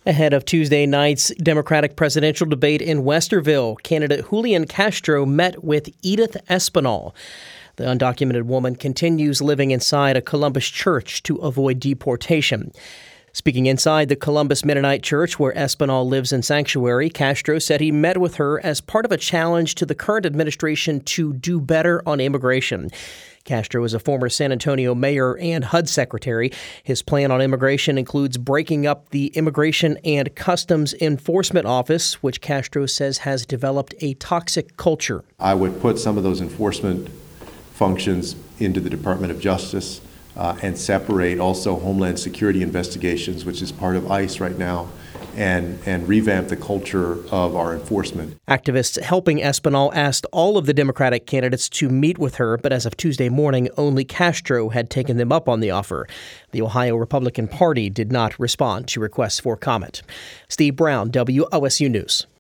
Ahead of Tuesday night's Democratic presidential debate in Westerville, candidate Julian Castro met with Edith Espinal. The undocumented woman continues living inside a Columbus church to avoid deportation. Speaking inside the Columbus Mennonite Church, where Espinal lives in sanctuary, Castro said he met with her as part of a challenge to the current administration to do better on immigration. Castro is a former San Antonio mayor and HUD secretary. His plan on immigration includes breaking up the Immigration and Customs Enforcement Office, which Castro says has developed a toxic culture. I would put some of those enforcement functions into the Department of Justice and separate also Homeland Security investigations, which is part of ICE right now, and revamp the culture of our enforcement. Activists helping Espinal asked all of the Democratic candidates to meet with her, but as of Tuesday morning, only Castro had taken them up on the offer. The Ohio Republican Party did not respond to requests for comment. Steve Brown, WOSU News.